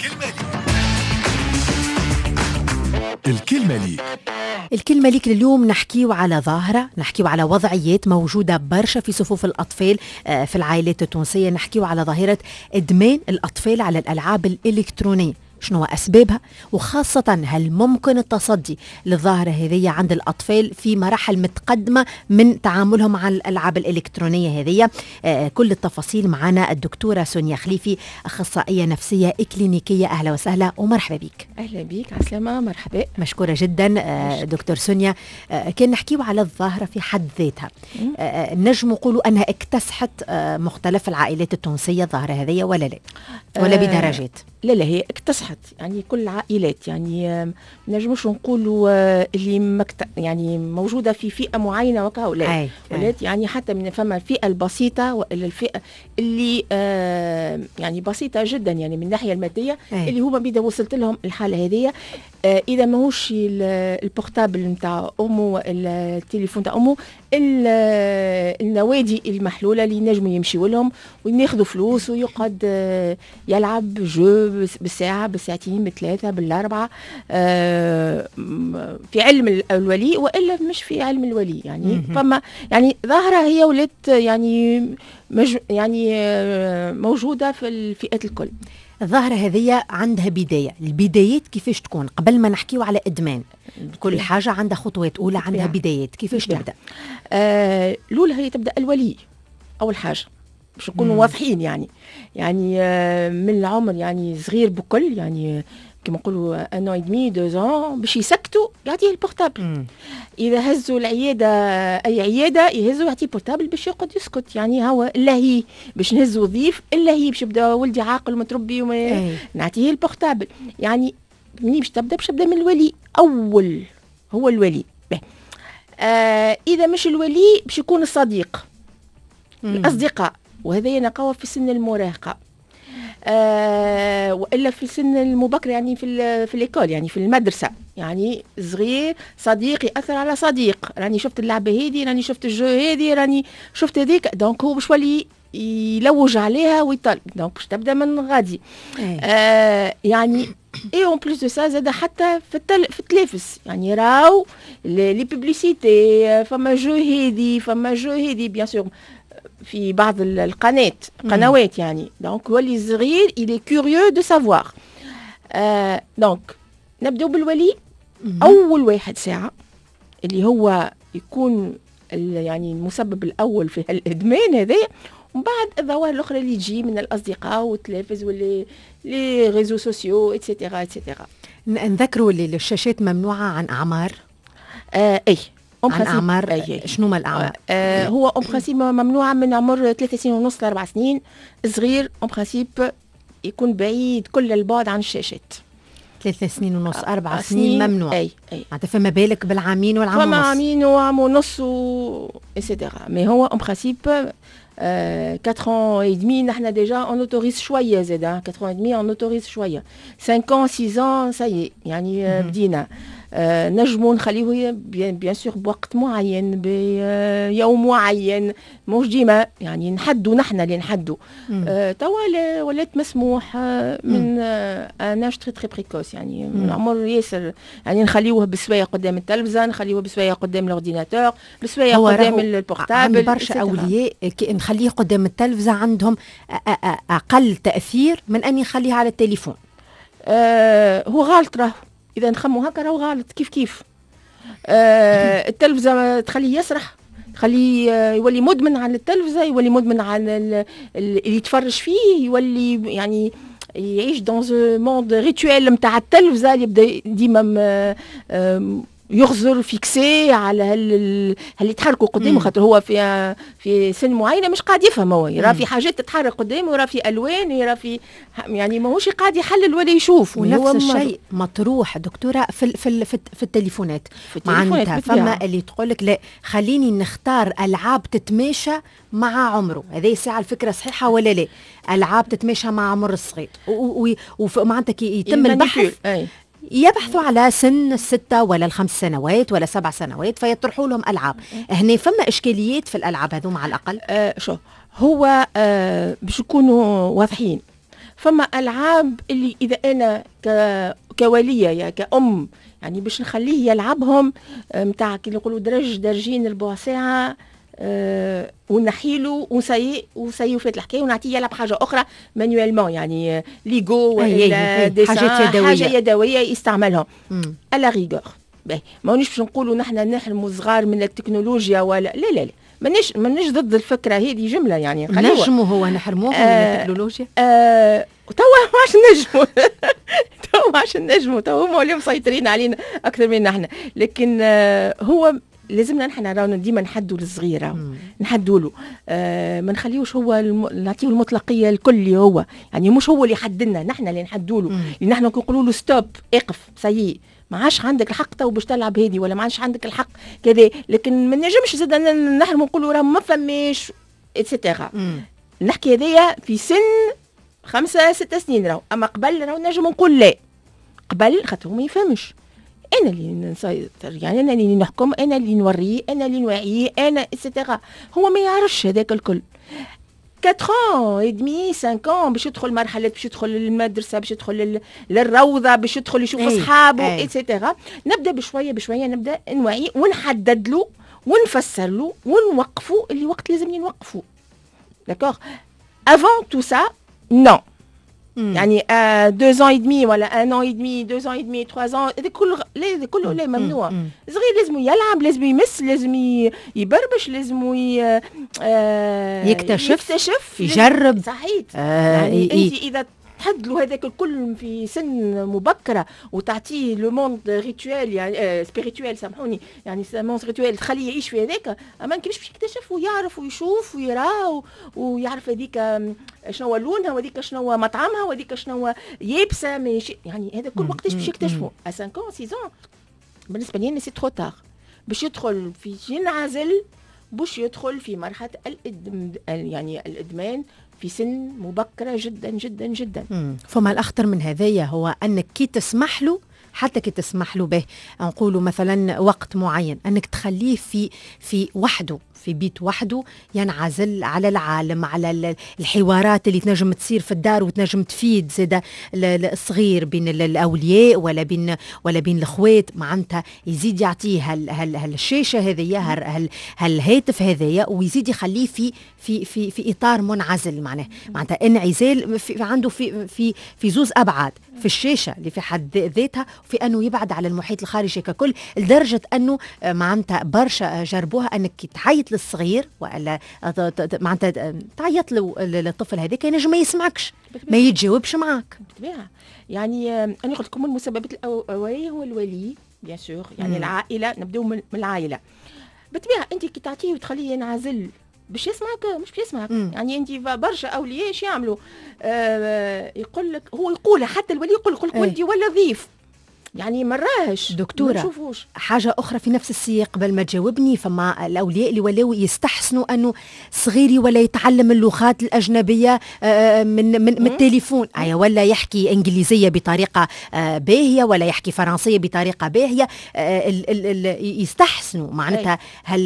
الكلمة ليك لليوم نحكيو على ظاهرة، نحكيو على وضعيات موجودة برشا في صفوف الأطفال في العائلات التونسية. نحكيو على ظاهرة إدمان الأطفال على الألعاب الإلكترونية. شنو أسبابها؟ وخاصة هل ممكن التصدي للظاهرة هذه عند الأطفال في مراحل متقدمة من تعاملهم مع الألعاب الإلكترونية هذه؟ كل التفاصيل معنا الدكتورة سونيا خليفي، أخصائية نفسية إكلينيكية. أهلا وسهلا ومرحبا بك. أهلا بك عسلامة، مرحبا. مشكورة جدا دكتور سونيا. كان نحكيو على الظاهرة في حد ذاتها، نجم نقولوا أنها اكتسحت مختلف العائلات التونسية الظاهرة هذه ولا لا؟ ولا بدرجات؟ لا هي اكتسحت يعني كل العائلات، يعني نجمش نقولوا اللي يعني موجودة في فئة معينة وكهؤلاء ولات، يعني حتى من فما الفئة البسيطة وإلا الفئة اللي يعني بسيطة جدا يعني من الناحية المادية، اللي هما بيدا وصلت لهم الحالة هذه. إذا ماهوش البورتابل نتاع أمه، التليفون نتاع أمه، النوادي المحلولة اللي نجموا يمشيوا لهم وياخذوا فلوس ويقعد يلعب جو بالساعة بالساعتين بالثلاثة بالأربعة في علم الولي وإلا مش في علم الولي. يعني فما يعني ظاهرة هي ولات يعني موجودة في الفئات الكل. الظاهرة هذه عندها بداية، البدايات كيفاش تكون؟ قبل ما نحكيو على إدمان، كل حاجة عندها خطوات أولى، عندها بدايات، كيفاش تبدأ؟ الأولى هي تبدأ الولي أول حاجة باش نكونوا واضحين، يعني من العمر يعني صغير بكل، يعني كما نقولوا 1 an et demi 2 ans باش يسكتوا يعطيه البورتابل. اذا هزوا العياده اي عياده يهزوا يعطيه بورتابل باش يقعد يسكت. يعني هو اللهي باش نهزوا ضيف، اللهي باش يبدا ولدي عاقل ومتربي نعطيه البورتابل. يعني مني باش تبدا من الولي اول، هو الولي. اذا مش الولي باش يكون الصديق، الاصدقاء، وهذا نقوى في سن المراهقه والا في السن المبكر، يعني في الإيكول، يعني في المدرسه. يعني صغير صديق ياثر على صديق، راني شفت اللعبه هذه، راني شفت الجو هذه، راني شفت هذيك، دونك هو باش ولي يلوج عليها ويطلب، دونك باش تبدا من غادي. يعني اي اون بليس دو سا زاد حتى في التلفز، يعني راو لي بوبليسيتي، فما جو هذه بيان سور في بعض القنوات يعني. دونك ولي صغير il est curieux de savoir. دونك نبدأ بالولي. أول واحد ساعة اللي هو يكون يعني المسبب الأول في الإدمان هذا، ومن بعد الظواهر الأخرى اللي تجي من الأصدقاء والتلفز واللي لي ريزو سوسيو اتسيتيرا اتسيتيرا. نذكروا اللي الشاشات ممنوعة عن أعمار. أي عن أعمار شنو ما الأعمار؟ هو أون برانسيب ممنوعة من عمر 3 سنين ونص ل 4 سنين. صغير أون برانسيب يكون بعيد كل البعد عن الشاشات. 3 سنين ونص 4 سنين ممنوع. أي معناتها فما بالك بالعامين والعام ونص. فما عامين وعام ونص إتسيتيرا. مي هو أون برانسيب 4 ans et demi نحن déjà on autorise شوية زاد. 4 ans et demi on autorise شوية. 5 ans 6 ans ça y est يعني بدينا. نجموا نخليه بيان سور بوقت معين بيوم معين، مش ديما يعني نحدوا نحن اللي نحدوا. توا ولات مسموح من ناج تري تري بريكوس، يعني من عمر ياسر. يعني نخليوه بسوايع قدام التلفزه، نخليوه بسوايع قدام الاورديناتور، بسوايع قدام البورتابل. برشا اولياء نخليه قدام التلفزه عندهم اقل تاثير من اني نخليه على التليفون. هو غلط راهو، إذا نخمو هكا راهو غلط. كيف التلفزة تخليه يسرح، تخليه يولي مدمن على التلفزة، يولي مدمن على اللي يتفرج فيه، يولي يعني يعيش دون موند ريتويل متاع التلفزة اللي يبدا ديما يغزر فيكسي على اللي يتحركوا قدامه، خاطر هو في سن معينه مش قاعد يفهم. هو يرى في حاجات تتحرك قدامه، يرى في الوان، يرى في يعني ماهوش قاعد يحلل ولا يشوف. ونفس الشيء مطروح دكتوره في التليفونات. معناتها فما اللي تقول لك لا خليني نختار العاب تتماشى مع عمره. هذه الساعه الفكره صحيحه ولا لا؟ العاب تتماشى مع عمر الصغير، ومعناتها يتم البحث. يبحثوا على سن 6 ولا 5 سنوات ولا 7 سنوات، فيطرحوا لهم ألعاب. هنا فما إشكاليات في الألعاب هذو مع الأقل. شو هو باش يكونوا واضحين. فما العاب اللي اذا انا كوليه يا كأم يعني باش نخليه يلعبهم نتاع كي نقولوا درجين ربع ساعه ونحيله وسيو فات الحكايه ونعطيه يلعب حاجه اخرى مانيوالمون يعني ليغو ولا حاجه يدويه يستعملهم على ريغور. مانيش باش نقولوا نحن نحرموا صغار من التكنولوجيا ولا لا مانيش ضد الفكره هذه جمله يعني نجموا هو نحرموهم من التكنولوجيا توا عشان نجموا توا هما اللي مسيطرين علينا اكثر من نحن. لكن هو لازمنا نحن رانا ديما نحدوا للصغير نحدوا له ما نخليوش هو نعطيه المطلقيه الكل هو يعني مش هو اللي يحددنا نحن اللي نحدوا له. لان نحن نقولوا له ستوب اقف سيء ما عادش عندك الحق تو باش تلعب هذه ولا ما عادش عندك الحق كذا. لكن ما نجمش زاد نحن نقولوا راه ما فماش اتسيتيرا. نحكي هذايا في سن 5-6 سنين راهو. اما قبل راهو نجم نقول لا قبل خاطر ما يفهمش. انا اللي نسيطر يعني انا اللي نحكم انا اللي نوريه انا اللي نوعيه انا اتسيتيرا. هو ما يعرفش هذاك الكل. 4 ans et demi 5 ans باش يدخل مرحله باش يدخل للمدرسه باش يدخل للروضه باش يدخل يشوف اصحابه اتسيتيرا. نبدا بشويه نبدا نوعيه ونحدد له ونفسر له ونوقفه اللي وقت لازم نوقفه. داكوغ avant tout ça non يعني 2 ans et demi ولا 1 an et demi 2 ans et demi 3 ans هذا كله لا ممنوع. صغير لازم يلعب لازم يمس لازم يبربش لازم يكتشف يجرب صحيح. يعني انت اذا تحد له هذاك الكل في سن مبكره وتعطيه لو موند ريتوال يعني سبيريتوال سامحوني يعني موند ريتوال تخليه يعيش في هذاك. اما كيفاش باش يكتشف ويعرف ويشوف ويرى ويعرف هذيك شنو لونها وهذيك شنو مطعمها وهذيك شنو يابسه يعني هذا كل وقتاش باش يكتشفوا 5 ans 6 ans. بالنسبه لي سي ترو تار باش يدخل في ينعزل باش يدخل في مرحله يعني الادمان في سن مبكرة جدا جدا جدا. فما الأخطر من هذايا هو أنك كي تسمح له حتى كي تسمح له به نقولوا مثلا وقت معين أنك تخليه في وحده في بيت وحده ينعزل على العالم على الحوارات اللي تنجم تصير في الدار وتنجم تفيد زاد الصغير بين الأولياء ولا بين الأخوات. معناتها يزيد يعطيه هالشاشة هذيا هالهاتف هذيا ويزيد يخليه في إطار منعزل. معناتها انعزال عنده في زوز أبعاد في الشاشة اللي في حد ذاتها وفي أنه يبعد على المحيط الخارجي ككل لدرجة أنه معناتها برشا جربوها أنك تعيط للصغير ولا معناتها تعيط للطفل هذاك ينجم ما يسمعكش ما يتجاوبش معك بالطبيعة. يعني أنا قلت لكم المسببات الأولية هو الولي بيان سور يعني العائلة نبدأ من العائلة. بالطبيعة أنت كي تعطيه وتخليه ينعزل باش يسمعك مش بيسمعك. يعني انت برشا اولياء ايش يعملوا يقول لك هو يقول حتى الولي يقول لك ولدي ولا ضيف يعني مراهش دكتورة. حاجة أخرى في نفس السياق قبل ما تجاوبني فما الأولياء اللي ولاو يستحسنوا أنه صغيري ولا يتعلم اللغات الأجنبية من التليفون ولا يحكي إنجليزية بطريقة باهية ولا يحكي فرنسية بطريقة باهية يستحسنوا معناتها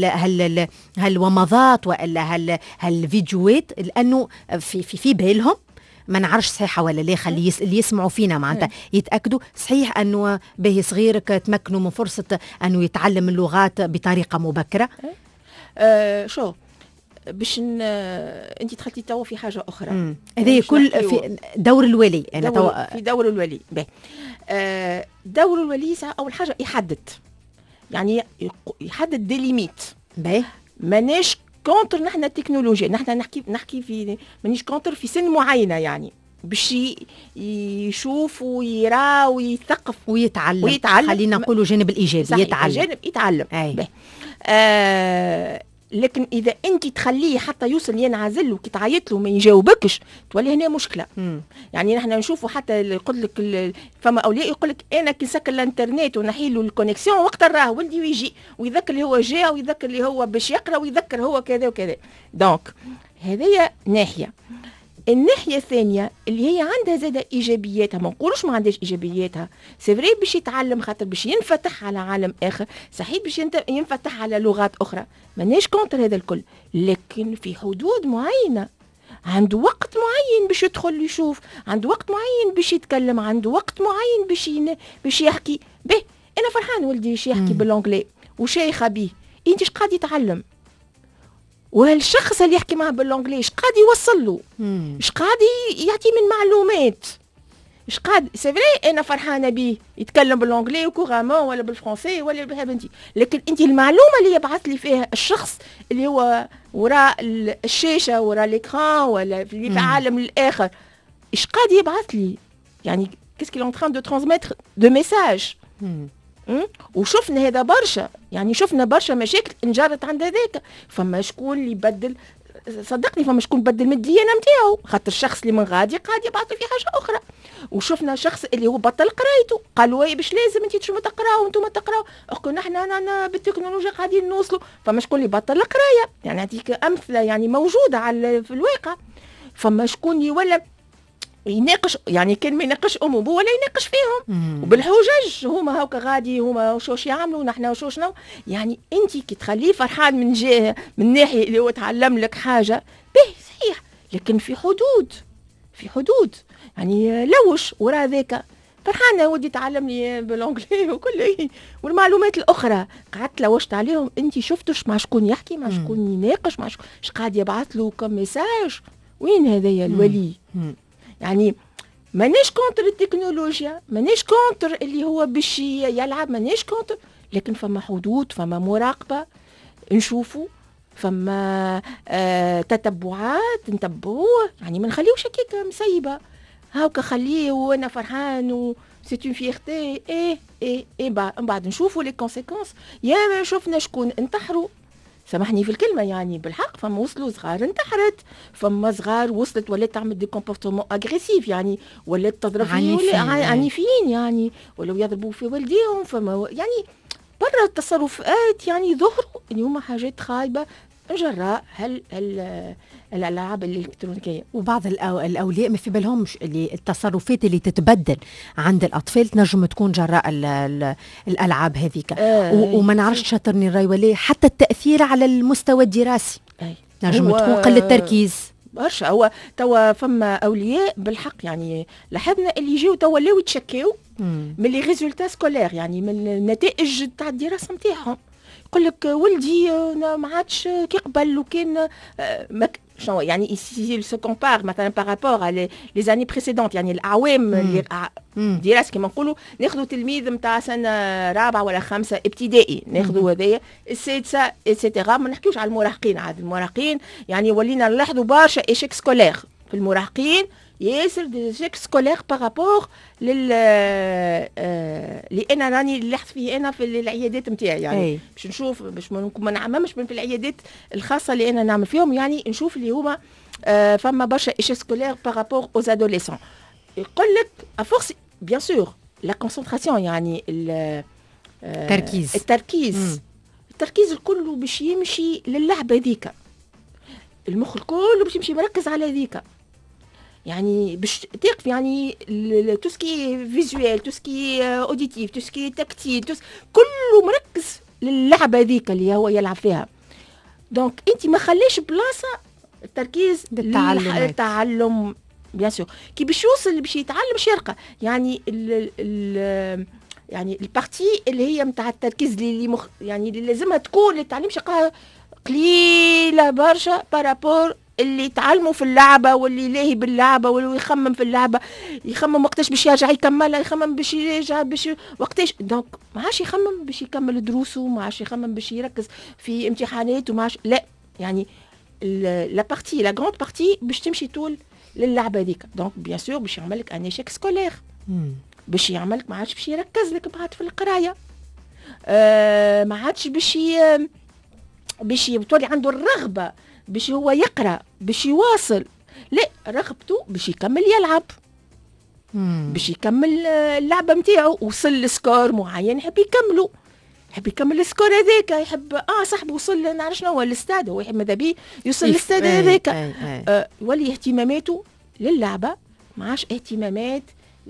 هالومضات ولا هالفيديوهات لأنه في بالهم ما نعرفش صحيحة ولا لا خلي اللي يسمعوا فينا معناتها يتأكدوا صحيح أنه باهي صغيرك تمكنوا من فرصة أنه يتعلم اللغات بطريقة مبكرة. شو باش انت دخلتي توا في حاجة أخرى هذا كل في دور الولي أنا في دور الولي دور الولي أول حاجة يعني يحدد دي ليميت ماناش كونتر نحن التكنولوجيا نحن نحكي في مانيش كونتر في سن معينه يعني باش يشوف ويرى ويثقف ويتعلم. خلينا نقولوا جانب الايجابي يتعلم لكن اذا انت تخليه حتى يوصل ينعزل وكي تعيط له ما يجاوبكش تولي هنا مشكله. يعني نحن نشوفوا حتى يقول لك فما اولياء يقول لك انا كي نسكر الانترنت ونحي له الكونيكسيون وقت راه ولدي ويجي ويذكر اللي هو جاء ويذكر اللي هو باش يقرا ويذكر هو كذا وكذا. دونك هذه ناحيه. الناحيه الثانيه اللي هي عندها زاده ايجابياتها ما نقولوش ما عندهاش ايجابياتها سي فري باش يتعلم خاطر باش ينفتح على عالم اخر صحيح باش ينفتح على لغات اخرى ماناش كونتر هذا الكل لكن في حدود معينه. عنده وقت معين باش يدخل يشوف، عنده وقت معين باش يتكلم، عنده وقت معين باش يحكي به. انا فرحان ولدي باش يحكي بالانجلي وشايخه به. انت اش قاعد يتعلم؟ والشخص اللي يحكي معه بالانجلي اش قاعد يوصل له؟ اش قاعد يعطي من معلومات؟ اش قاعد سي فري انا فرحانه بيه يتكلم بالانجلي وكورامون ولا بالفرنسي ولا بنتي، لكن انت المعلومه اللي يبعث لي فيها الشخص اللي هو وراء الشاشه وراء الاكران ولا في العالم الاخر، اش قاعد يبعث لي؟ يعني qu'est-ce qu'il est en train de transmettre de messages. وشفنا هذا برشا، يعني شفنا برشا مشاكل انجرت عند هذاك. فما شكون اللي يبدل، صدقني فما شكون بدل من الديانه نتاعو خاطر الشخص اللي من غادي قاعد يبعث في حاجه اخرى. وشفنا شخص اللي هو بطل قرايته قالوا اي باش لازم انت تشوفوا تقراوا وانتم تقراوا، اخو نحن بالتكنولوجيا قاعدين نوصلوا. فما شكون اللي بطل القرايه، يعني هذيك امثله يعني موجوده على في الواقع. فما شكون يولى يناقش، يعني كان ما يناقش امه ولا يناقش فيهم وبالحجج هما هاكا غادي، هما وشوش يعملوا نحن وشو شنو. يعني انت كي تخليه فرحان من جهه من ناحيه اللي هو تعلم لك حاجه به صحيح، لكن في حدود، في حدود. يعني لوش ورا ذاك فرحانه ودي تعلمني بالانجلي وكل والمعلومات الاخرى قعدت لوشت عليهم. انت شفتش مع شكون يحكي، مع شكون يناقش، مع شكون قاعد يبعث له كم ميساج. وين هذايا الولي؟ يعني مانيش كونتر التكنولوجيا، مانيش كونتر اللي هو باش يلعب، مانيش كونتر، لكن فما حدود، فما مراقبة نشوفوا، فما تتبعات نتبعوه. يعني ما نخليوش هكاك مسيبة هاكا، خليه وانا فرحان و سي اون فيرتي ايه بعد نشوفوا لي كونسيكونس. يا ما شفنا شكون انتحروا، سامحني في الكلمه يعني بالحق، فما وصلوا صغار انتحرت، فما صغار وصلت ولات تعمل دي كومبورتمون اغريسيف، يعني ولات تضرب عنيفين يعني، ولو يضربوا في والديهم. فما يعني برا التصرفات يعني ظهروا اليوم حاجات خايبه جراء الالعاب الالكترونيه. وبعض الاولياء ما في بالهمش اللي التصرفات اللي تتبدل عند الاطفال تنجم تكون جراء الالعاب هذيك. وما نعرفش شاطرني الراي ولا حتى التاثير على المستوى الدراسي نجم تكون قله تركيز برشا. هو توا فما اولياء بالحق يعني لاحظنا اللي يجيو توا ولاو يتشكيو من لي ريزولتا سكولير، يعني من النتائج تاع الدراسه نتاعهم. يقول لك ولدي ما عادش كي قبل، وكان شنو يعني يصير سو كومبار مثلا بارابور على لي زاني بريسيدونت، يعني الاعوام اللي دراسه كما نقولوا ناخذوا تلميذ نتاع سنه رابعه ولا خمسه ابتدائي، ناخذوا هذايا السادسه ايتترا. ما نحكيوش على المراهقين، عاد المراهقين يعني ولينا نلاحظوا برشا ايشيك سكولير في المراهقين، ياسر دي ايشيك سكولير بارابور اللي انا راني لاحظت فيه انا في العيادات نتاعي، يعني باش نشوف باش ما نعممش في العيادات الخاصه اللي انا نعمل فيهم، يعني نشوف اللي هما فما برشا ايشيك سكولير بارابور اوز ادوليسون. يقول لك افورس بيان سور لا كونسنتراسيون، يعني التركيز الكل باش يمشي للعبه ذيك، المخ الكل باش يمشي مركز على ذيك، يعني باش تقف يعني تو سكي فيزوال، تو سكي اوديتيف، تو سكي تكتيل، كله مركز للعبه ذيك اللي هو يلعب فيها. دونك انت ما خليش بلاصه التركيز للتعلم بيان سور. كي باش يوصل باش يتعلم باش يرقى، يعني يعني البارتي اللي هي نتاع التركيز اللي يعني اللي لازمها تكون للتعليم شقها قليله برشا بارابور اللي يتعلموا في اللعبه، واللي لاهي باللعبه، واللي يخمم في اللعبه، يخمم وقتاش باش يرجع يكملها، يخمم باش يرجع باش وقتاش. دونك ما عادش يخمم باش يكمل دروسه، ما عادش يخمم باش يركز في امتحاناته، ما عادش لا، يعني لا بارتي لا غراند بارتي باش تمشي طول للعبه هذيك. دونك بيان سور باش يعمل لك ان ايشيك سكولير، باش يعمل لك ما عادش باش يركز لك بعد في القرايه، ما عادش باش تولي عنده الرغبه باش هو يقرأ باش يواصل، لا رغبته باش يكمل يلعب، باش يكمل اللعبة متاعه، وصل لسكور معين يحب يكمله، يحب يكمل السكور هذاك، يحب صاحبه وصل نعرف شنو هو الاستاد، هو يحب ماذا بيه يوصل للاستاد هذاك، ولي اهتماماته للعبة، ما عادش اهتمامات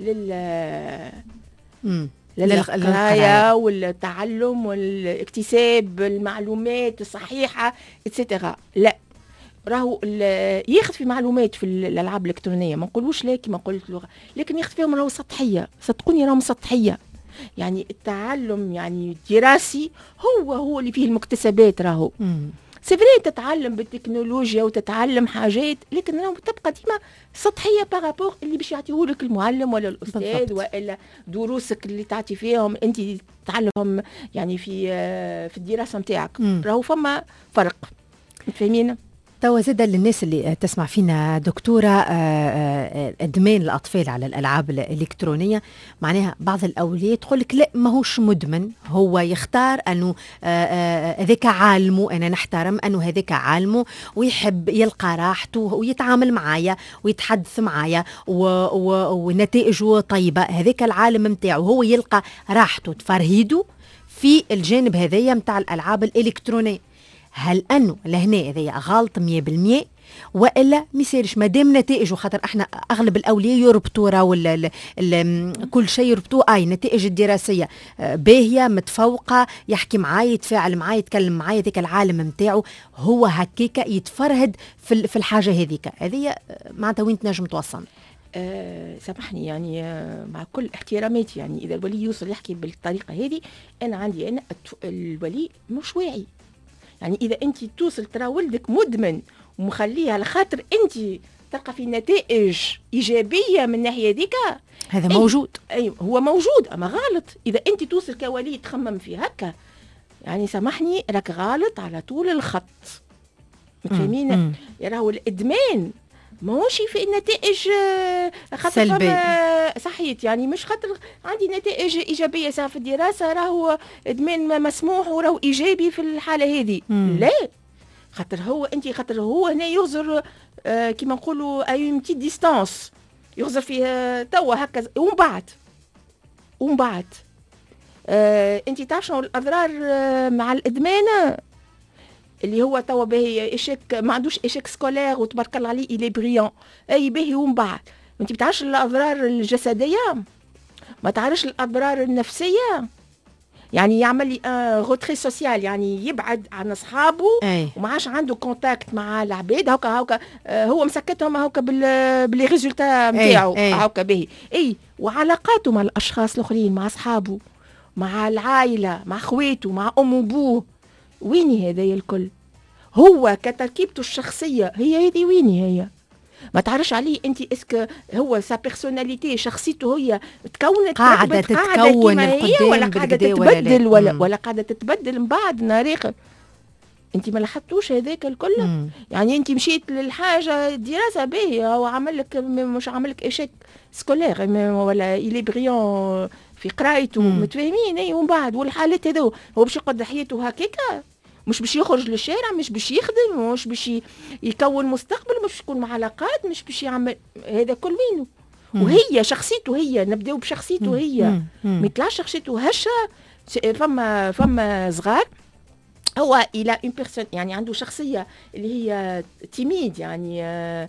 للقراية والتعلم والاكتساب المعلومات الصحيحة اتسيتيرا. لا راهو ياخذ في معلومات في الالعاب الالكترونيه، ما نقولوش لا كما قلت اللغه، لكن ياخذ فيهم راهو سطحيه، صدقوني راهم سطحيه. يعني التعلم يعني الدراسي هو اللي فيه المكتسبات راهو. سيفري تتعلم بالتكنولوجيا وتتعلم حاجات، لكن راهو تبقى ديما سطحيه بارابور اللي باش يعطيهولك المعلم ولا الاستاذ بالضبط. والا دروسك اللي تعطي فيهم انت تعلمهم يعني في الدراسه نتاعك. راهو فما فرق، فاهمين؟ توا زاده للناس اللي تسمع فينا دكتورة، إدمان الأطفال على الألعاب الإلكترونية معناها بعض الأولياء تقول لك لا ماهوش مدمن، هو يختار أنه هذاك عالمه، أنا نحترم أنه هذاك عالمه ويحب يلقى راحته ويتعامل معايا ويتحدث معايا ونتائجه طيبة، هذاك العالم متاعه هو يلقى راحته تفرهيده في الجانب هذايا متاع الألعاب الإلكترونية. هل أنه لهنا هذا غلط 100% وإلا ميسيرش مادام نتائجه؟ خاطر احنا أغلب الأولياء يربطوا راهو كل شيء يربطوه نتائج الدراسية باهية متفوقة، يحكي معاي يتفاعل معاي يتكلم معاي، ذيك العالم متاعه هو هكيكا يتفرهد في الحاجة هذه معناتها وين تنجم توصل؟ سامحني يعني مع كل احتراماتي، يعني إذا الولي يوصل يحكي بالطريقة هذه، أنا عندي الولي مش واعي. يعني إذا أنت توصل ترى ولدك مدمن ومخليه على خاطر أنت تلقى في نتائج إيجابية من ناحية ذيك، هذا موجود. أي هو موجود، أما غلط. إذا أنت توصل كولي تخمم في هكا، يعني سامحني راك غلط على طول الخط. متفهمين؟ راهو الإدمان ماهوش في النتائج سلبية صحيت، يعني مش خاطر عندي نتائج إيجابية سواء في الدراسة راهو إدمان مسموح وراهو إيجابي في الحالة هذه. لا، خاطر هو هنا يغزر كما نقولوا أي بتي ديستانس، يغزر فيه توا هكا ومن بعد أنت تعرف شنو الأضرار مع الإدمان؟ اللي هو توا باهي إشيك، ما عندوش إشيك سكولير وتبارك الله عليه إلي بريان، أي باهي ومن بعد أنت بتعرفش الأضرار الجسدية، ما تعرفش الأضرار النفسية. يعني يعمل لي غوتري سوسيال، يعني يبعد عن أصحابه وما عادش عنده كونتاكت مع العباد، هاكا هو مسكتهم هاكا باللي ريزولتا نتاعو هاكا باهي. وعلاقاته مع الأشخاص الآخرين، مع أصحابه، مع العائلة، مع أخواته، مع أم وأبوه، ويني هذا الكل؟ هو كتركيبته الشخصية هي هذه، ويني هي؟ ما تعرفش عليه انت اسك هو سا بيرسوناليتي، شخصيته هي تكونت قاعدة تتكون ولا قاعدة تتبدل ولا قاعدة تتبدل من بعد نهار اخر؟ انت ما لاحظتوش هذاك الكل؟ يعني انت مشيت للحاجة دراسة باهية، هو عمل لك مش عمل لك اشيك سكولير ولا إلي بريون في قرايته، متفاهمين؟ ومن بعد والحالات هذو هو باش يقعد حياته هكاكا، مش باش يخرج للشارع، مش باش يخدم، مش باش يكون مستقبل، مش باش يكون مع علاقات، مش باش يعمل هذا كل وينه؟ وهي شخصيته هي، نبداو بشخصيته هي، ما يطلعش شخصيته هشة. فما صغار هو الى اون بيرسون يعني عنده شخصيه اللي هي تيميد، يعني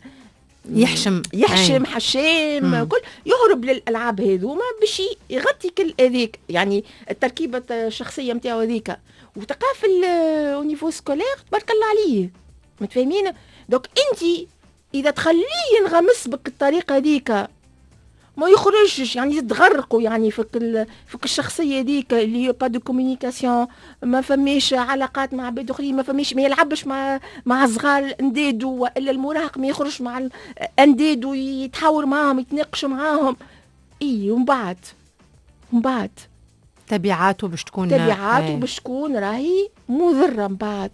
يحشم حشام كل يهرب للالعاب هذوما باش يغطي كل هذيك، يعني التركيبه الشخصيه نتاعو هذيك، وتلقاه في او نيفو سكولير تبارك الله عليه. متفاهمين؟ دونك انت اذا تخليه ينغمس بك الطريقه هذيك ما يخرجش، يعني يتغرقوا يعني فك الشخصيه هذيك اللي هي با دو كومونيكاسيون، ما فماش علاقات مع عباد اخرين، ما يلعبش مع صغار اندادو، والا المراهق ما يخرجش مع اندادو يتحاور معاهم يتناقش معاهم. ومن بعد تبعاته باش تكون راهي مضره من بعد.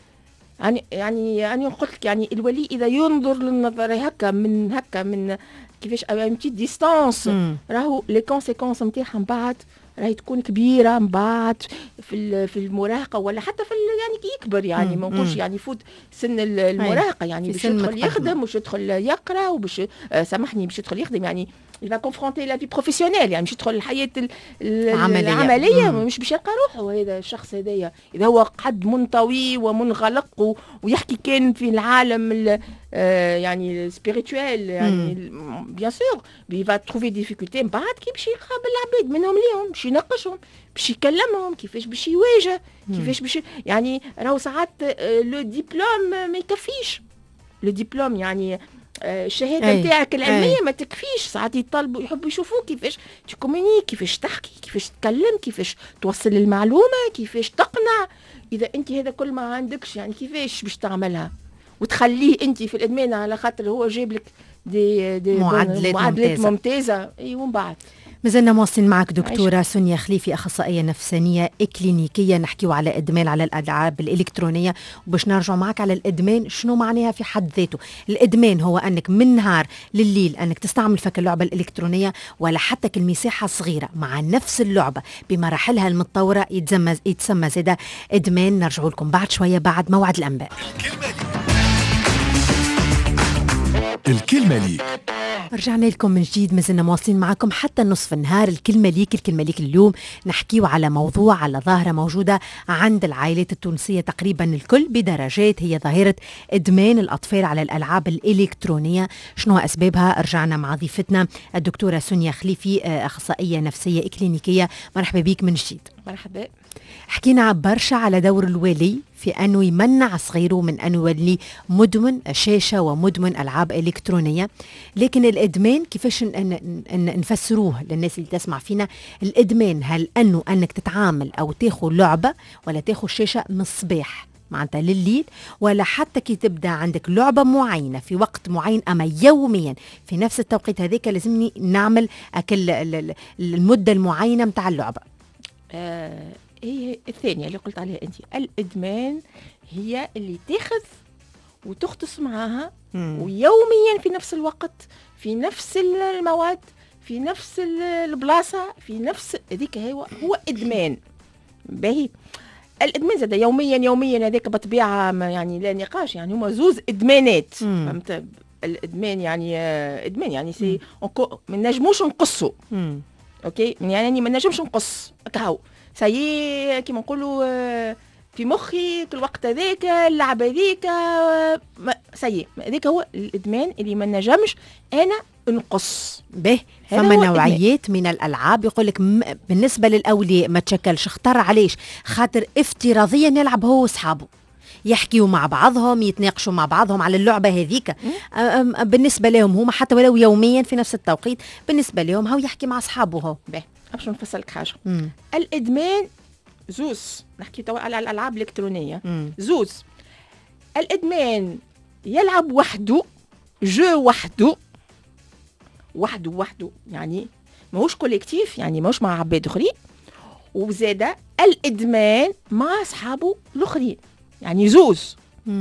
يعني قلت لك، يعني الولي اذا ينظر للنظر هكا من كيفاش ان بتي ديستانس، راهو لي كونسيكونس نتاعها من بعد راهي تكون كبيره من بعد في المراهقه، ولا حتى في يعني كي يكبر، يعني ما نقولش يعني يفوت سن المراهقه، يعني باش يدخل يخدم وش يدخل يقرا وباش سامحني باش يدخل يخدم، يعني يبقى كونفرونتي لا في بروفيسيونيل، يعني باش يدخل الحياه العمليه مش باش يلقى روحه. هذا الشخص هذايا اذا هو قد منطوي ومنغلق ويحكي كان في العالم يعني سبيريتوال، يعني بيان سور بيفا تروفي ديفيكولتي من بعد كي باش يقابل العباد منهم ليهم، باش يناقشهم، باش يكلمهم، كيفاش باش يواجه، كيفاش باش يعني راهو ساعات لو ديبلوم ما يكفيش. لو ديبلوم يعني الشهاده نتاعك العلميه ما تكفيش. ساعات يطلبوا يحبوا يشوفوك كيفاش تكومونيك، كيفاش تحكي، كيفاش تتكلم، كيفاش توصل المعلومه، كيفاش تقنع. اذا انت هذا كل ما عندكش يعني كيفاش باش تعملها وتخليه انت في الادمان على خاطر هو جايب لك دي معادلات ممتازه. اي ومن بعد مازلنا مواصلين معك دكتورة سونيا خليفي، أخصائية نفسانية إكلينيكية، نحكيو على إدمان على الألعاب الإلكترونية. وباش نرجع معك على الإدمان شنو معناها في حد ذاته. الإدمان هو أنك من نهار لليل أنك تستعمل فك اللعبة الإلكترونية ولا حتى كل مساحة صغيرة مع نفس اللعبة بمراحلها المتطورة يتسمى زيادة إدمان. نرجع لكم بعد شوية بعد موعد الأنباء. الكلمة ليك. رجعنا لكم من جديد، مازلنا مواصلين معكم حتى نصف النهار. الكلمة ليك اليوم نحكيو على موضوع، على ظاهرة موجودة عند العائلات التونسية تقريبا الكل بدرجات، هي ظاهرة إدمان الأطفال على الألعاب الإلكترونية. شنو أسبابها؟ رجعنا مع ضيفتنا الدكتورة سونيا خليفي، أخصائية نفسية إكلينيكية. مرحبا بيك من جديد. مرحبا. حكينا برشا على دور الوالي في أنه يمنع صغيره من أنه يولي مدمن شاشة ومدمن ألعاب إلكترونية. لكن الإدمان كيفاش نفسروه للناس اللي تسمع فينا؟ الإدمان هل أنك تتعامل أو تاخذ لعبة ولا تاخذ شاشة من الصباح معناتها لليل، ولا حتى كي تبدأ عندك لعبة معينة في وقت معين أما يوميا في نفس التوقيت هذيك لازمني نعمل أكل المدة المعينة متاع اللعبة؟ هي الثانية اللي قلت عليها أنت. الإدمان هي اللي تاخذ وتختص معاها ويوميا في نفس الوقت، في نفس المواد، في نفس البلاصة، في نفس هذيك هو إدمان. باهي الإدمان زاد يوميا هذاك بطبيعة يعني لا نقاش، يعني هما زوز إدمانات. فهمت؟ الإدمان يعني إدمان يعني سي ما نجموش نقصوا. أوكي يعني ما نجمش نقص كهو سي كيما نقولوا في مخي كل وقت هذاك اللعبة هذيك سي هذاك هو الإدمان اللي ما نجمش أنا نقص به. فما نوعيات من الألعاب يقولك بالنسبة للأولياء ما تشكلش خطر. علاش؟ خاطر افتراضيا يلعب هو وصحابه، يحكيوا مع بعضهم، يتناقشوا مع بعضهم على اللعبة هذيك. بالنسبة لهم هما حتى ولو يوميا في نفس التوقيت بالنسبة لهم هو يحكي مع أصحابه. هو به باش نفصلك حاجة. الإدمان زوز، نحكي توا على الألعاب الإلكترونية. زوز الإدمان يلعب وحده، جو وحده يعني ماهوش كوليكتيف، يعني ماهوش مع عباد اخرين. وزاده الإدمان مع أصحابه الآخرين، يعني زوز.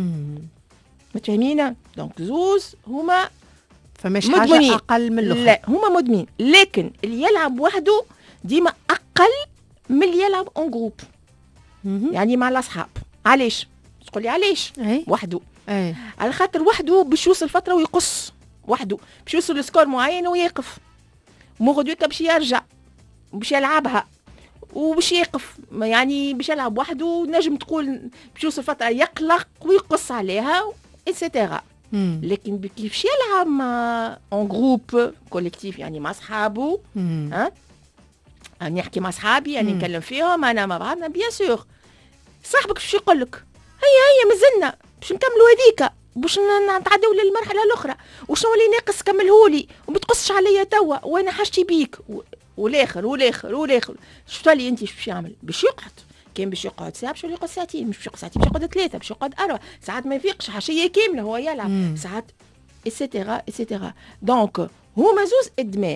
متفاهمين؟ دونك زوز هما فمش حاجة أقل من الأخرى. لا هما مدمنين، لكن اللي يلعب وحده ديما أقل من اللي يلعب اون جروب، يعني مع الأصحاب. علاش؟ تقولي علاش؟ وحده على خاطر وحده باش يوصل فترة ويقص، وحده باش يوصل لسكور معين ويقف، مغدوك باش يرجع وباش يلعبها وباش يقف، يعني باش يلعب وحده. نجم تقول باش يوصل فترة يقلق ويقص عليها إتسيتيرا. لكن كيفاش يلعب مع اون جروب كوليكتيف، يعني مع أصحابه. أنا نحكي مع أصحابي، أنا نكلم فيهم، أنا مع بعضنا. بيان سور صاحبك باش يقول لك هيا مازلنا باش نكملوا هذيك، باش نتعداو للمرحلة الأخرى، وشنو اللي ناقص كملهولي وبتقصش عليا توا وأنا حاجتي بيك. والآخر شو اللي أنت باش يعمل؟ باش يقعد. كان باش يقعد ساعة باش يقعد ساعتين، مش باش يقعد ساعتين باش يقعد 3، باش يقعد 4 ساعات، ما يفيقش عشية كاملة هو يلعب ساعات إتسيتيرا. دونك هما زوز إدمان،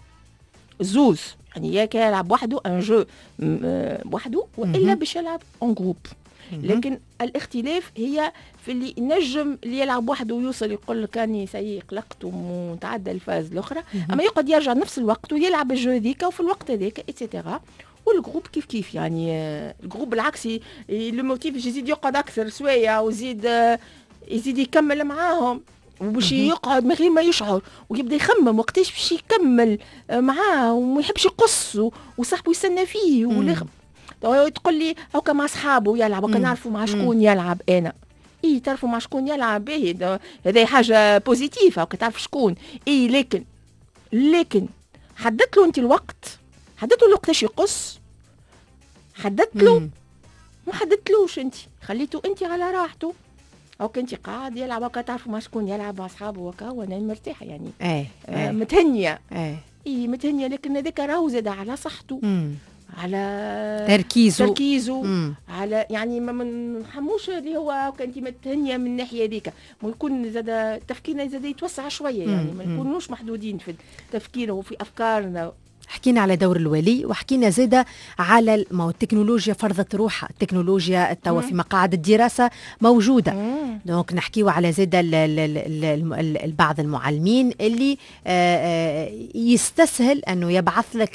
زوز يعني ياك يلعب وحده ان جو وحده والا باش يلعب اون جروب. لكن الاختلاف هي في اللي نجم اللي يلعب وحده ويوصل يقول لك اني سيء قلقت ومتعدى الفاز الاخرى، اما يقعد يرجع نفس الوقت ويلعب الجو ذيك وفي الوقت هذاك اتسيتيرا. والجروب كيف يعني الجروب بالعكسي لو موتيف يزيد يقعد اكثر سوايع يزيد يكمل معاهم وباش يقعد من غير ما يشعر ويبدا يخمم وقتاش باش يكمل معاه وما يحبش يقص وصاحبه يستنى فيه تقول لي هاكا مع اصحابه يلعب وكان نعرفوا مع شكون يلعب. انا تعرفوا مع شكون يلعب باهي هذا حاجه بوزيتيفه وكي تعرف شكون لكن حددت له انت الوقت، حددت له وقتاش يقص، حددت له ما حددتلوش انت، خليته انت على راحته. او كنتي قاعد يلعب هكا تعرفوا ما شكون يلعب مع اصحابه هكا وانا مرتاحه يعني متهنيه متهنيه، لكن هذاك راهو زاد على صحته على تركيزه على يعني ما منحموش اللي هو كنت متهنيه من الناحيه هذيك، ويكون زاد تفكيرنا زاد يتوسع شويه يعني ما نكونوش محدودين في التفكير وفي افكارنا. حكينا على دور الولي وحكينا زاده على التكنولوجيا فرضت روحها، التكنولوجيا توا في مقاعد الدراسه موجوده. دونك نحكيو على زاده بعض المعلمين اللي يستسهل انه يبعث لك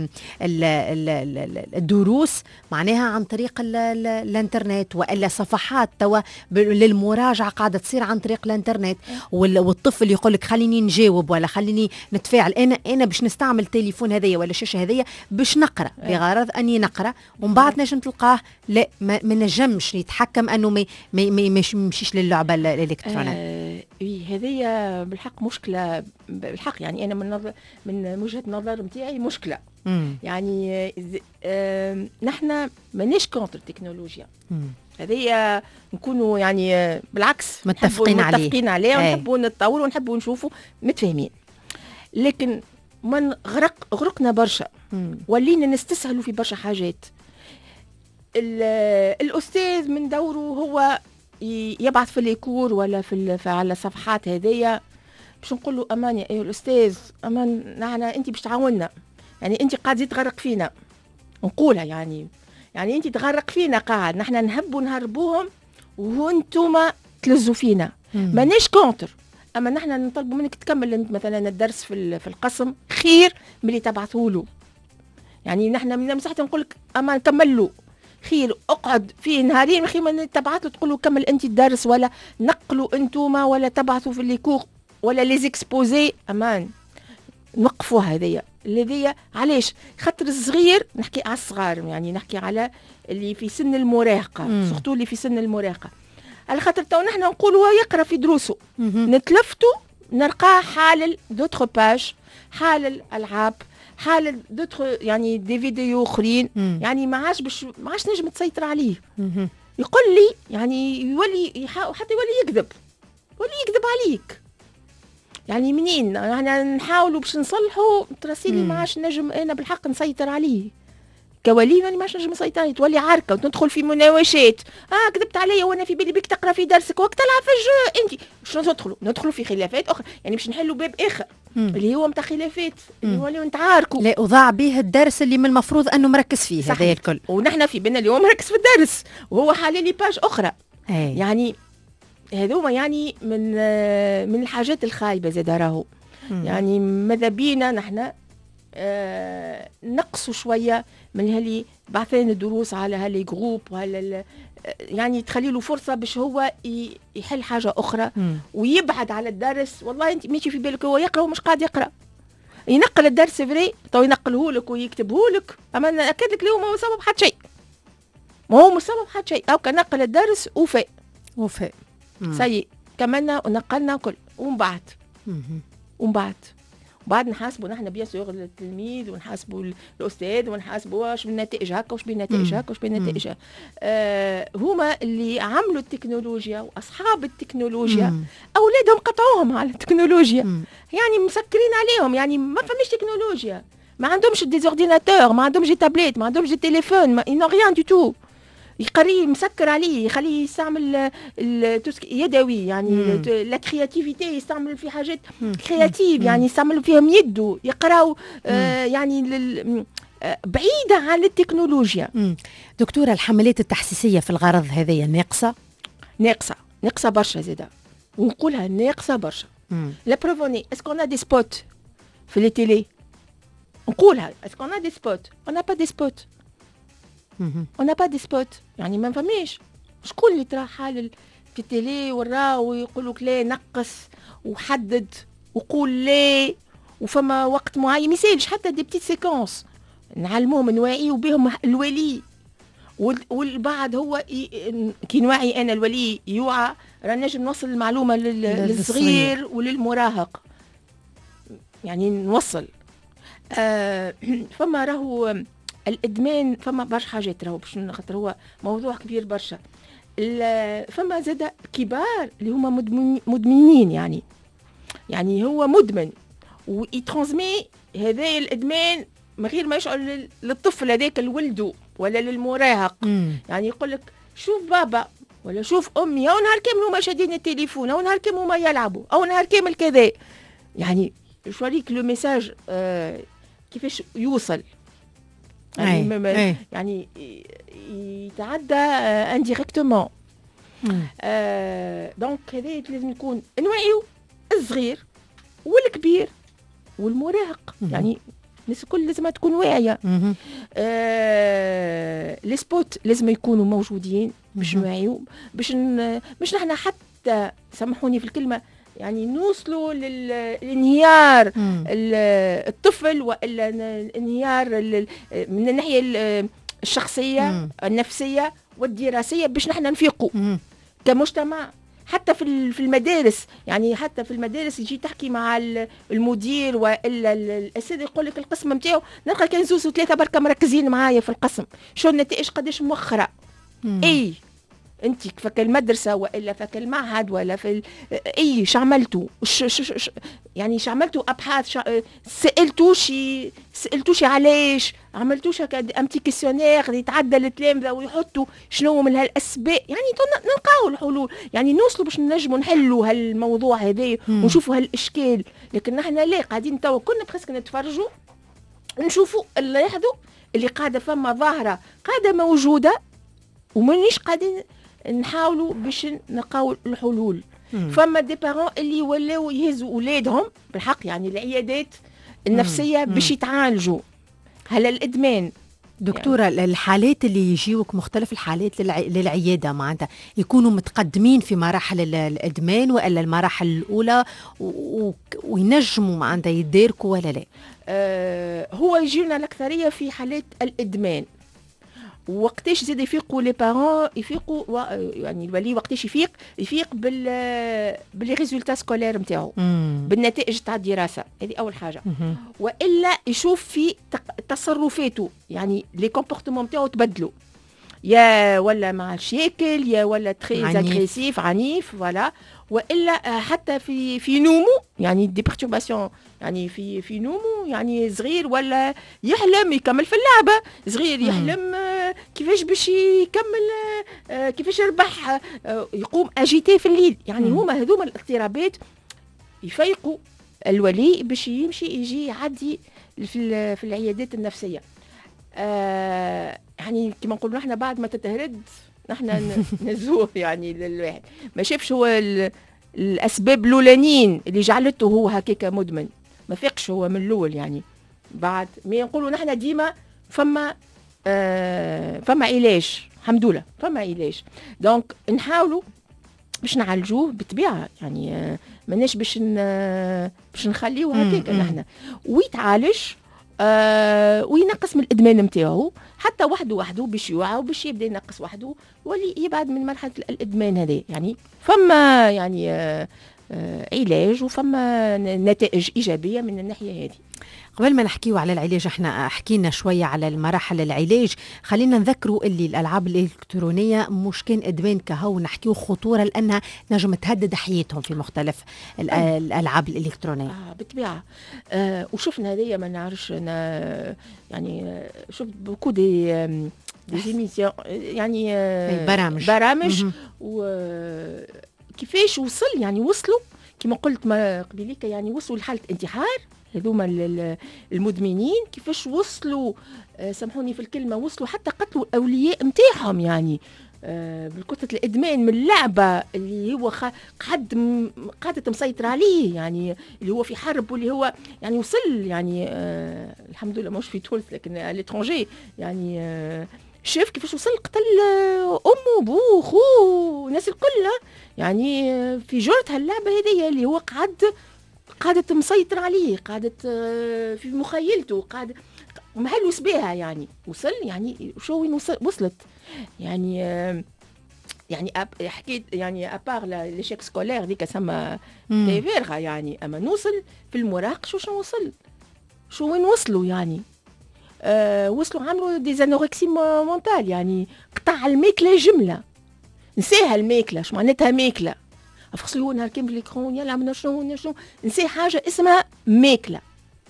الدروس معناها عن طريق الانترنت، والا صفحات توا للمراجعه قاعده تصير عن طريق الانترنت، والطفل يقول لك خليني نجاوب ولا خليني نتفاعل، انا باش نستعمل تليفون هذيا ولا الشاشه هذيا باش نقرا بغرض اني نقرا، ومن بعد نجم تلقاه لا ما نجمش يتحكم انه ما يمشيش للعبه الالكترونيه. هذيا بالحق مشكله بالحق، يعني انا من وجهه نظر نتاعي مشكله. يعني نحن مانيش كونتر التكنولوجيا، هذه نكونوا يعني بالعكس متفقين عليه ونحبوا نتطوروا ونحبوا نشوفوا متفاهمين، لكن من غرقنا برشا، ولينا نستسهلوا في برشا حاجات. الأستاذ من دوره هو يبعث في الكور ولا على الصفحات هذيا باش نقول له أمان يا أيها الأستاذ، أمان نحن أنت باش تعاوننا، يعني أنت قاعد تغرق فينا، نقولها يعني أنت تغرق فينا قاعد، نحن نهبوا نهربوهم وانتوما تلزوا فينا. مانيش كونتر، اما نحن نطلبوا منك تكمل مثلا الدرس في القسم خير من اللي تبعثوا له. يعني نحن من مساحتي نقول لك اما نكمل له خير، اقعد فيه نهارين خير من تبعث له تقول له كمل انت الدرس، ولا نقلوا انتوما ولا تبعثوا في الليكور ولا لي زيكسبوزي. امان نوقفوا هذيا الذي علاش خاطر الصغير، نحكي على الصغار يعني نحكي على اللي في سن المراهقه، سورتو اللي في سن المراهقه، على خاطر تو نحن نقولوا يقرا في دروسه نتلفتوا نلقاه حالل دوتر باج، حالل العاب، حالل دوتر يعني دي فيديو اخرين، يعني ما عادش نجم تسيطر عليه. يقول لي يعني يولي حتى يولي يكذب عليك. يعني منين احنا نحاولوا باش نصلحوا تراسيلي ما عادش نجم انا بالحق نسيطر عليه كولي، ماني ماش نجم نسيطر عليه، تولي عاركه وتدخل في مناوشات. كذبت عليا وانا في بالي بك تقرا في درسك وقت تلعب في الجو انت. شنو ندخلوا في خلافات اخرى، يعني باش نحلوا باب اخر اللي هو نتاع خلافات اللي هو اللي نتعاركوا، لا وضاع به الدرس اللي من المفروض انه مركز فيه هذا الكل، ونحن في بالنا اليوم مركز في الدرس وهو حالي لي باج اخرى. يعني هذوما يعني من الحاجات الخايبه زاد راهو. يعني ماذا بينا نحن نقصوا شويه من هاللي بعثين الدروس على هاللي جروب وهلا، يعني تخلي له فرصه باش هو يحل حاجه اخرى ويبعد على الدرس. والله انت ماشي في بالك هو يقرا ومش قاعد يقرا، ينقل الدرس فري تو ينقله لك ويكتبه لك، اما انا اكد لك اليوم هو سبب حد شيء، ما هو مش سبب حد شيء، او كان نقل الدرس وفاء سيء كملنا ونقلنا كل ومن بعد نحاسبوا نحن بيان سور التلميذ ونحاسبوا الاستاذ ونحاسبوا واش بالنتائج هكا واش بالنتائج هكا واش بالنتائج. هما اللي عملوا التكنولوجيا واصحاب التكنولوجيا اولادهم قطعوهم على التكنولوجيا، يعني مسكرين عليهم، يعني ما فماش تكنولوجيا، ما عندهمش دي اورديناتور، ما عندهمش دي تابليت، ما عندهمش دي تليفون، إنو ريان دو تو. يقري مسكر عليه، يخليه يستعمل يدوي، يعني لا كرياتيفيتي يستعمل في حاجات كرياتيف، يعني يستعمل فيهم يده يقراو يعني بعيدة عن التكنولوجيا. دكتورة، الحملات التحسيسية في الغرض هذه ناقصة برشا زيدا، ونقولها ناقصة برشا. لا بروفوني اسكو دي سبوت في لي تيلي، نقولها اسكو دي سبوت، انا با دي سبوت، on n'a pas des spots، يعني ما فماش. شكون اللي ترى حال في التيلي وراو ويقولوك لا نقص وحدد وقول لا وفما وقت معين، ما يسالش حتى دي بتيت سيكونس نعلموهم نواعيو بهم الولي، والبعد هو كي نوعي انا الولي يوعى راه نجم نوصل المعلومه للصغير وللمراهق، يعني نوصل. فما راهو الادمان، فما برشا حاجات راهو باش خاطر هو موضوع كبير برشا. فما زاد كبار اللي هما مدمنين، يعني هو مدمن ويترانزمي هذا الادمان من غير ما يشعر للطفل هذاك الولده ولا للمراهق. يعني يقول لك شوف بابا ولا شوف امي، او نهار كامل هما شادين التليفون، او نهار كامل هما يلعبوا، او نهار كامل كذا. يعني شوريك لو ميساج كيفاش يوصل، يعني, يعني يتعدى انديريكتومون. دونك هذا لازم يكون نوعيو الصغير والكبير والمراهق. يعني الناس الكل لازم تكون واعيه. لي سبوت لازم يكونوا موجودين باش نوعيو، باش مش نحن حتى سامحوني في الكلمه يعني نوصلوا للانهيار الطفل، والا الانهيار من الناحيه الشخصيه النفسيه والدراسيه، باش نحن نفيقوا كمجتمع. حتى في المدارس، يعني حتى في المدارس يجي تحكي مع المدير والا الاساتذه يقول لك القسم نتاعو نلقى كان زوز وثلاثه بركه مركزين معايا في القسم، شو النتائج قداش موخره. اي انت فك المدرسه والا فك المعهد ولا في اي شعملتوا يعني شعملتوا ابحاث، سالتوش علاش عملتوش امتي كيسيونير يتعدى التلامذه ويحطوا شنو من هالاسباب. يعني نلقاو الحلول، يعني نوصلوا باش نجموا نحلوا هالموضوع هذا ونشوفوا هالاشكال. لكن نحن لا قاعدين توا كنا بخسك نتفرجوا نشوفوا نلاحظوا اللي قاعده فما ظاهره قاعده موجوده ومانيش قاعدين نحاولوا باش نلقاو الحلول. فما دي بارون اللي ولاو يهزوا اولادهم بالحق يعني العيادات النفسيه باش يتعالجوا هلا الادمان. دكتوره يعني الحالات اللي يجيوك مختلف الحالات للعياده معناتها يكونوا متقدمين في مراحل الادمان والا المراحل الاولى وينجموا معناتها يداركوا ولا لا؟ هو يجينا الاكثريه في حالات الادمان. وقتاش زاد يفيقوا لي بارون يفيقوا يعني الولي وقتاش يفيق باللي ريزولتا سكولير نتاعو، بالنتائج تاع الدراسه. هذه اول حاجه. والا يشوف في تصرفاته، يعني لي كومبورتمون نتاعو تبدلوا، يا ولا مع الشياكل يا ولا تري اغريسيف عنيف فوالا. والا حتى في نومه، يعني دي بيرتورباسيون، يعني في نومه يعني صغير ولا يحلم يكمل في اللعبه، صغير يحلم كيفاش باش يكمل، كيفاش يربح، يقوم اجيتي في الليل. يعني هما هذوما الاضطرابات يفيقوا الولي باش يمشي يجي يعدي في العيادات النفسيه. يعني كما نقولوا نحن بعد ما تتهرد نحن نزور يعني للواحد ما شافش هو الاسباب الاولانيين اللي جعلته هو هكاك مدمن، ما فيقش هو من الاول. يعني بعد ما نقولوا نحن ديما فما علاج، الحمد لله فما علاج. دونك نحاولوا باش نعالجوه بطبيعه، يعني ماناش باش نخليوه هكاك نحن ويتعالج وينقص من الادمان نتاعو حتى وحده باش يوعى وباش يبدا ينقص وحده ولي يبعد من مرحله الادمان هذه. يعني فما يعني علاج وفما نتائج ايجابيه من الناحيه هذه. قبل ما نحكيو على العلاج، احنا حكينا شويه على المراحل العلاج، خلينا نذكروا اللي الالعاب الالكترونيه مش كان ادمان كهو، نحكيو خطوره لانها نجم تهدد حياتهم في مختلف الالعاب الالكترونيه. بالطبيعه. وشفنا هذيا ما نعرفش انا يعني شفت بوكو دي زيميسيون يعني برامج وكيفاش وصل يعني وصلوا كما قلت ما قبيليك يعني وصلوا لحاله انتحار هذوما المدمنين. كيفاش وصلوا سامحوني في الكلمه وصلوا حتى قتلوا الاولياء نتاعهم يعني بالكتله الادمان من اللعبه اللي هو قعدت مسيطر عليه يعني اللي هو في حرب واللي هو يعني وصل يعني الحمد لله مش في تونس لكن الاترونجي يعني شاف كيفاش وصل قتل امه وابوه وخوه الناس الكل يعني في جرة هاللعبه هذه اللي هو قعدت مسيطر عليه، قعدت في مخيلته، قاعد مهلوس بها يعني وصل يعني شو وين وصلت يعني يعني حكيت يعني ابار ليشيك سكولير ديك سما تيفيرغا يعني اما نوصل في المراهق شو وصل شو وين وصلوا يعني وصلوا عملوا دي زانوركسي مونتال يعني قطع الماكله جمله نساها الماكله، شو معناتها ماكله؟ افصلوا نهار كامل الاكرون، يلا عملنا شنو نسي حاجه اسمها ماكله.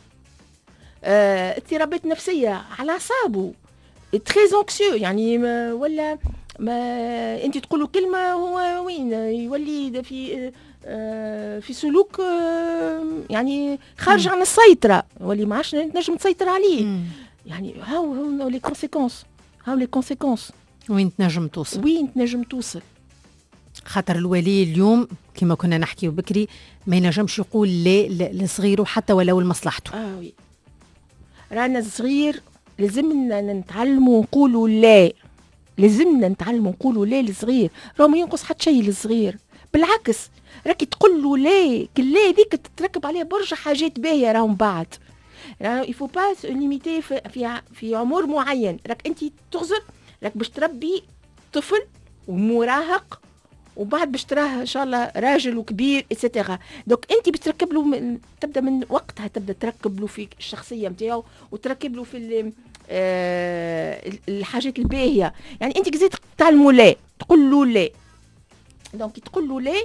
اضطرابات نفسيه على اعصابه، تري انكسيو، يعني ولا ما انت تقولوا كلمه هو وين يولي في سلوك يعني خارج عن السيطره، يولي ما عادش نجم تسيطر عليه. يعني هاو لي كونسيكونس، وين تنجم توصل. خاطر الولي اليوم كما كنا نحكيو بكري ما ينجمش يقول لا لصغيره حتى ولو لمصلحته. وي رانا صغير لازمنا نتعلموا نقولوا لا، للصغير، راهو ما ينقص حتى شيء للصغير، بالعكس راكي تقول له لا، كل لا ذيك تتركب عليها برشا حاجات باهيه راهم بعد. يفو با ليميتي في عمر معين، راك انت تغزر، راك باش تربي طفل ومراهق، وبعد باش تراه ان شاء الله راجل وكبير اتسيتيرا. دوك انت بتركب له تبدا من وقتها، تبدا تركب له في الشخصيه نتاعو، وتركب له في الحاجات الباهيه. يعني انت كزيت تعلموا لا، تقول له لا، دونك تقول له لا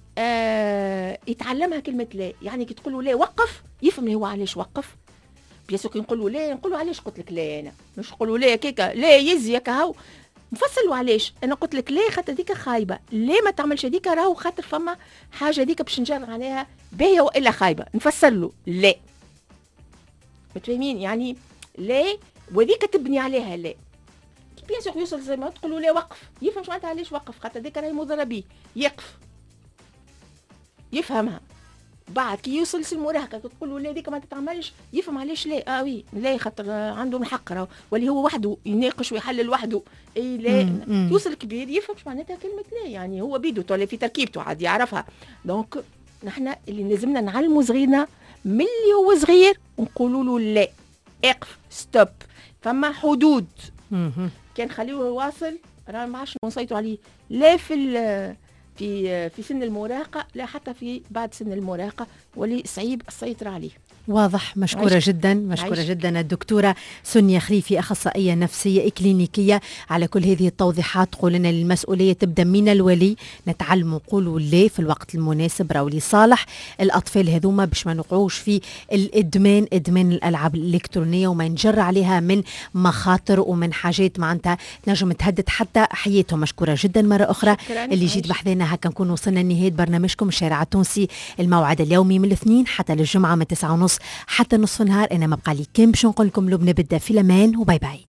يتعلمها كلمه لا. يعني كي تقول له لا وقف، يفهم هو علاش وقف. بيسو كي نقول له لا، نقول له علاش قلت لك لا، انا مش نقول له لا كيكا لا يزي هاو نفصلوا علاش انا قلت لك ليه، خاطر ديك خايبه، ليه ما تعملش هذيك، راهو خاطر فما حاجه ديك باش نجرب عليها باهيه والا خايبه، نفسر له لا. متفاهمين؟ يعني لا وذيك تبني عليها لا. بيان سور يوصل زي ما تقولوا لا وقف، يفهم شو معناتها علاش وقف، خاطر ديك راهي مضره بيه، يقف يفهمها. بعد كي يوصل للمراهقه تقول له لا ديك ما تتعملش، يفهم علاش لا. وي لا خاطر عندهم الحق، راهو ولي هو وحده يناقش ويحلل وحده. اي لا يوصل كبير يفهم شو معناتها كلمه لا، يعني هو بيدو تولي في تركيبته عاد يعرفها. دونك نحن اللي لازمنا نعلموا صغيرنا من اللي هو صغير، ونقولوا له لا، اقف، ستوب، فما حدود. كان خليوه واصل راه ما عادش نسيطروا عليه، لا في سن المراهقة، لا حتى في بعد سن المراهقة، ولي صعيب السيطرة عليه. واضح. مشكورة جدا جدا الدكتورة سونيا خليفي، أخصائية نفسية إكلينيكية، على كل هذه التوضيحات. قولنا المسؤولية تبدأ من الولي، نتعلم نقولوا لا في الوقت المناسب، راهو لصالح الأطفال هذوما باش ما نوقعوش في إدمان الألعاب الإلكترونية، وما نجر عليها من مخاطر ومن حاجات معناتها تنجم تهدد حتى حياتهم. مشكورة جدا مرة أخرى اللي جيت بحذنا. هكا نكون وصلنا لنهاية برنامجكم الشارع التونسي، الموعد اليومي من الاثنين حتى للجمعة من 9:30 حتى نصف النهار. أنا ما بقى لي كان باش نقول لكم لو بنبدا في الأمان، وباي باي.